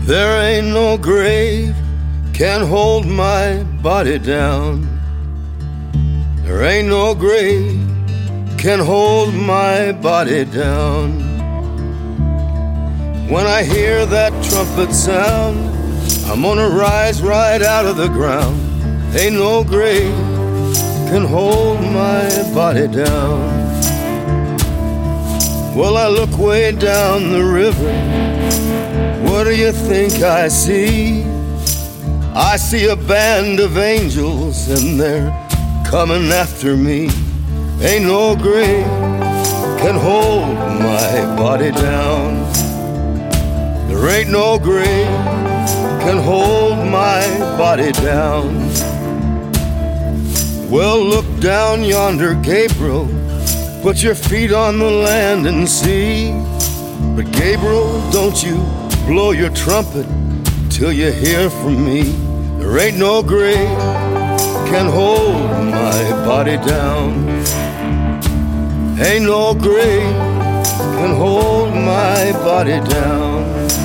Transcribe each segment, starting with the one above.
There ain't no grave can hold my body down. There ain't no grave can hold my body down. When I hear that trumpet sound, I'm gonna rise right out of the ground. Ain't no grave can hold my body down. Well, I look way down the river. What do you think I see? I see a band of angels and they're coming after me. Ain't no grave can hold my body down. There ain't no grave can hold my body down. Well, look down yonder, Gabriel. Put your feet on the land and see. But Gabriel, don't you blow your trumpet till you hear from me. There ain't no grave can hold my body down. Ain't no grave can hold my body down.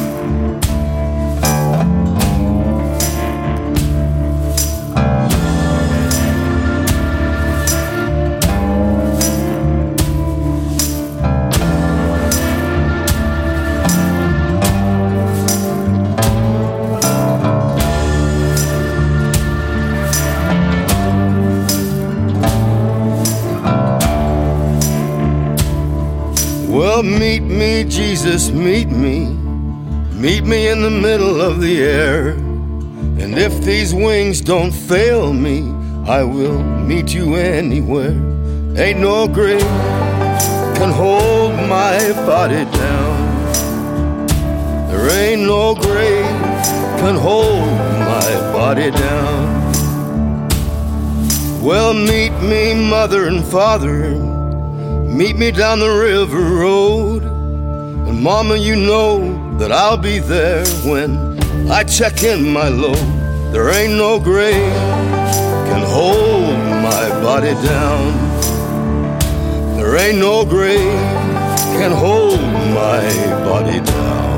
Well, meet me, Jesus, meet me. Meet me in the middle of the air. And if these wings don't fail me, I will meet you anywhere. Ain't no grave can hold my body down. There ain't no grave can hold my body down. Well, meet me, mother and father. Meet me down the river road. And mama, you know that I'll be there when I check in my load. There ain't no grave can hold my body down. There ain't no grave can hold my body down.